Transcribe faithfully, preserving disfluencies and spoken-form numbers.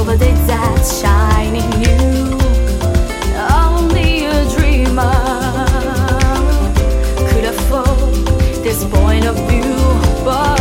but it's that shining you. Only a dreamer could afford this point of view, but